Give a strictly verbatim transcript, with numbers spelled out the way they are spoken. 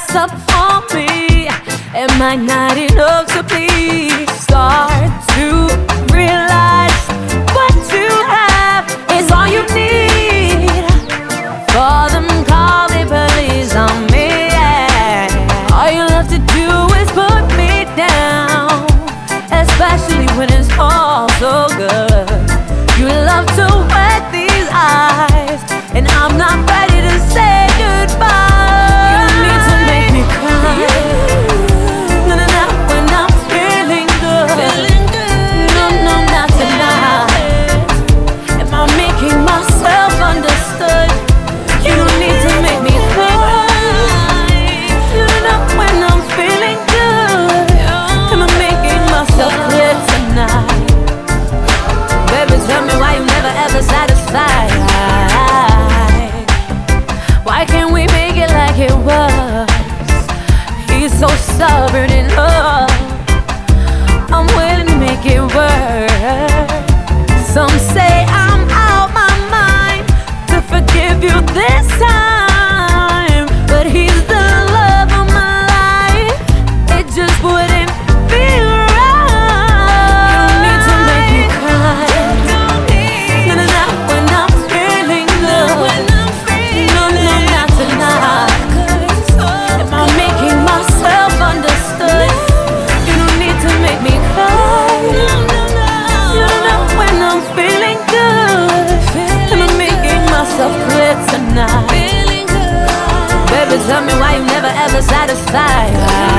that's up for me. It might not enough to please. Start to realize what you have is all you need. For them call the police on me, yeah. All you have to do is put me down, especially when it's all so good. You love to wet these eyes, and I'm not ready to say goodbye. You don't need to make me cry. No, no, not when I'm feeling good. No, no, not tonight. Am I making myself understood? You don't need to make me cry. No, no, not when I'm feeling good. Am I making myself clear tonight? Baby, tell me why you never ever satisfied. Why can't we make it like it was? He's so stubborn in love. I'm willing to make it work. Some say I'm out my mind to forgive you this time, but he's the love of my life. It just wouldn't feel right. You don't need to make me cry. No, no, not when I'm feeling good. No, no, not tonight. Am I making myself understood? You don't need to make me cry. No, no, when I'm feeling good. Am I making myself clear tonight? Baby, tell me why you never ever satisfied.